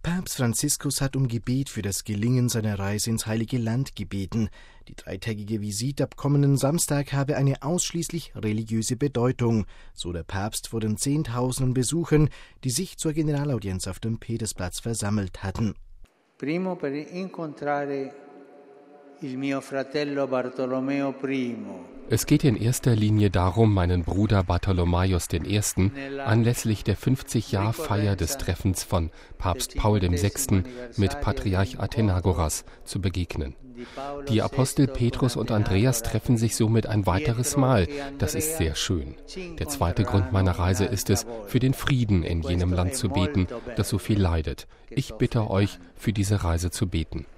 Papst Franziskus hat um Gebet für das Gelingen seiner Reise ins Heilige Land gebeten. Die dreitägige Visite ab kommenden Samstag habe eine ausschließlich religiöse Bedeutung, so der Papst vor den Zehntausenden Besuchern, die sich zur Generalaudienz auf dem Petersplatz versammelt hatten. Primo per incontrare il mio fratello Bartolomeo I. Es geht in erster Linie darum, meinen Bruder Bartholomäus I. anlässlich der 50-Jahr-Feier des Treffens von Papst Paul VI. Mit Patriarch Athenagoras zu begegnen. Die Apostel Petrus und Andreas treffen sich somit ein weiteres Mal. Das ist sehr schön. Der zweite Grund meiner Reise ist es, für den Frieden in jenem Land zu beten, das so viel leidet. Ich bitte euch, für diese Reise zu beten.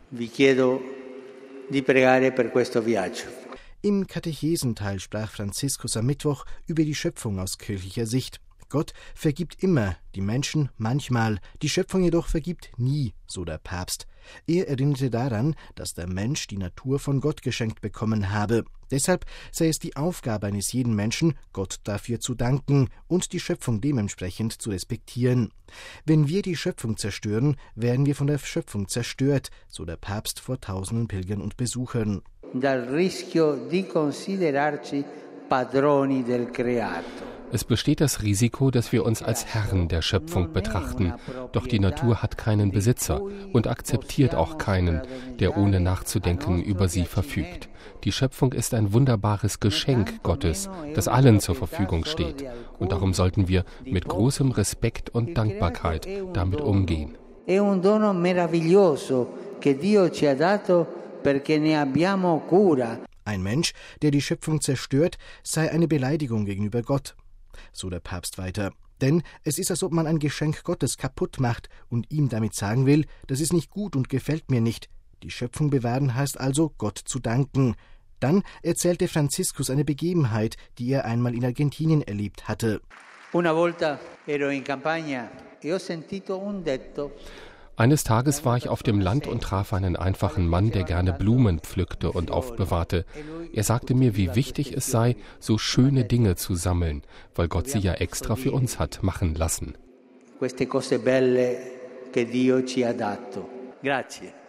Im Katechesenteil sprach Franziskus am Mittwoch über die Schöpfung aus kirchlicher Sicht. Gott vergibt immer, die Menschen manchmal, die Schöpfung jedoch vergibt nie, so der Papst. Er erinnerte daran, dass der Mensch die Natur von Gott geschenkt bekommen habe. Deshalb sei es die Aufgabe eines jeden Menschen, Gott dafür zu danken und die Schöpfung dementsprechend zu respektieren. Wenn wir die Schöpfung zerstören, werden wir von der Schöpfung zerstört, so der Papst vor tausenden Pilgern und Besuchern. Dal rischio di considerarci padroni del creato. Es besteht das Risiko, dass wir uns als Herren der Schöpfung betrachten. Doch die Natur hat keinen Besitzer und akzeptiert auch keinen, der ohne nachzudenken über sie verfügt. Die Schöpfung ist ein wunderbares Geschenk Gottes, das allen zur Verfügung steht. Und darum sollten wir mit großem Respekt und Dankbarkeit damit umgehen. È un dono meraviglioso che Dio ci ha dato perché ne abbiamo cura. Ein Mensch, der die Schöpfung zerstört, sei eine Beleidigung gegenüber Gott. So der Papst weiter. Denn es ist, als ob man ein Geschenk Gottes kaputt macht und ihm damit sagen will, das ist nicht gut und gefällt mir nicht. Die Schöpfung bewahren heißt also, Gott zu danken. Dann erzählte Franziskus eine Begebenheit, die er einmal in Argentinien erlebt hatte. Una volta ero in campagna e ho sentito un detto. Eines Tages war ich auf dem Land und traf einen einfachen Mann, der gerne Blumen pflückte und aufbewahrte. Er sagte mir, wie wichtig es sei, so schöne Dinge zu sammeln, weil Gott sie ja extra für uns hat machen lassen. Queste cose belle che Dio ci ha dato. Grazie.